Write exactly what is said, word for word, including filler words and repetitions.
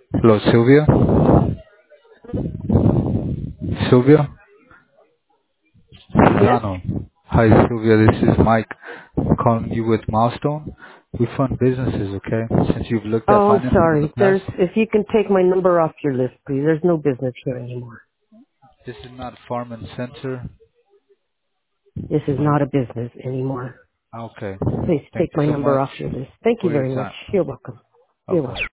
Hello, Sylvia. Sylvia? Yes? Milano. Hi, Sylvia. This is Mike. I'm calling you with Milestone. We fund businesses, okay? Since you've looked at Oh, financing in the sorry. past, There's, if you can take my number off your list, please. There's no business here anymore. this is not Farm and Center. This is not a business anymore. Okay. Please Thank take you my so number much off your list. Thank you for your very much. time. You're welcome. You're welcome. Bye-bye.